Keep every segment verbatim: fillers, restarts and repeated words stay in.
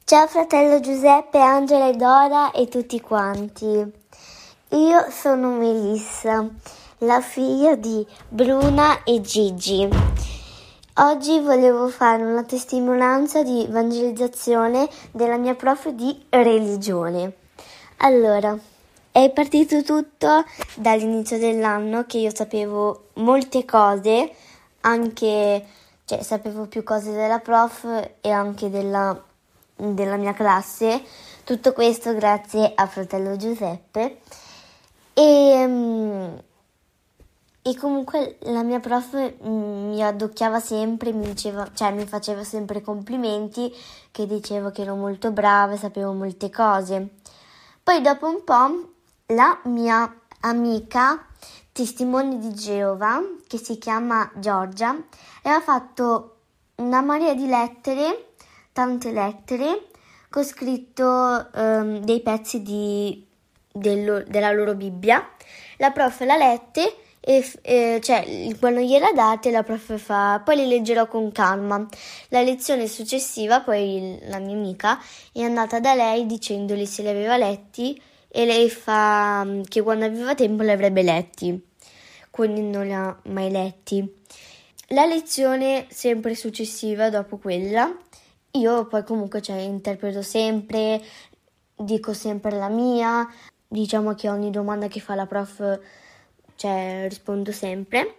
Ciao fratello Giuseppe, Angela e Dora e tutti quanti. Io sono Melissa, la figlia di Bruna e Gigi. Oggi volevo fare una testimonianza di evangelizzazione della mia prof di religione. Allora, è partito tutto dall'inizio dell'anno che io sapevo molte cose, anche, cioè sapevo più cose della prof e anche della, della mia classe. Tutto questo grazie a fratello Giuseppe. E, e comunque la mia prof mi addocchiava sempre, mi diceva, cioè mi faceva sempre complimenti, che dicevo che ero molto brava e sapevo molte cose. Poi dopo un po' la mia amica testimone di Geova, che si chiama Giorgia, aveva fatto una marea di lettere, tante lettere, con scritto um, dei pezzi di, dello, della loro Bibbia. La prof la lette e eh, cioè quando gliela date la prof fa poi le leggerò con calma. La lezione successiva poi la mia amica è andata da lei dicendole se li aveva letti e lei fa che quando aveva tempo li avrebbe letti, quindi non li ha mai letti. La lezione sempre successiva dopo quella io poi comunque cioè interpreto sempre, dico sempre la mia, diciamo che ogni domanda che fa la prof cioè rispondo sempre.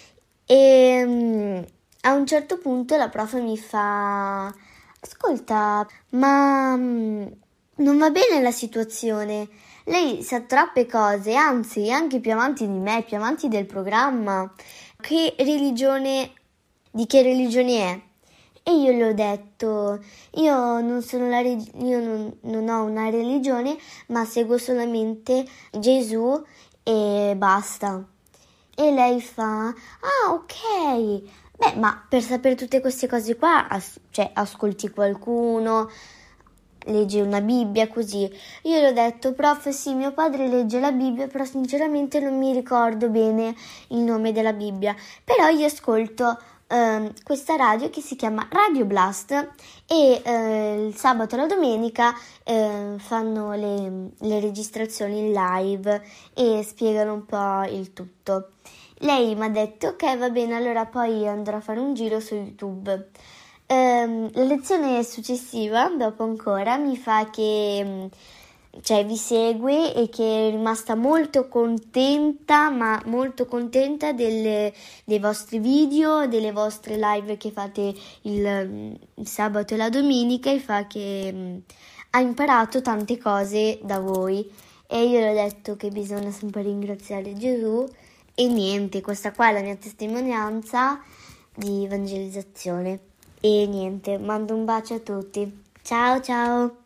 E um, a un certo punto la prof mi fa: ascolta, ma um, non va bene la situazione, lei sa troppe cose, anzi anche più avanti di me, più avanti del programma. Che religione, di che religione è? E io le ho detto, io non sono la io non, non ho una religione, ma seguo solamente Gesù e basta. E lei fa: ah, ok, beh, ma per sapere tutte queste cose qua, as- cioè ascolti qualcuno, leggi una Bibbia, così. Io le ho detto: prof, sì, mio padre legge la Bibbia, però sinceramente non mi ricordo bene il nome della Bibbia, però io ascolto Uh, questa radio che si chiama Radio Blast e uh, il sabato e la domenica uh, fanno le, le registrazioni in live e spiegano un po' il tutto. Lei mi ha detto: ok, va bene, allora poi andrò a fare un giro su YouTube. Uh, la lezione successiva, dopo ancora, mi fa che cioè vi segue e che è rimasta molto contenta, ma molto contenta delle, dei vostri video, delle vostre live che fate il, il sabato e la domenica, e fa che mh, ha imparato tante cose da voi. E io le ho detto che bisogna sempre ringraziare Gesù e niente, questa qua è la mia testimonianza di evangelizzazione. E niente, mando un bacio a tutti. Ciao ciao!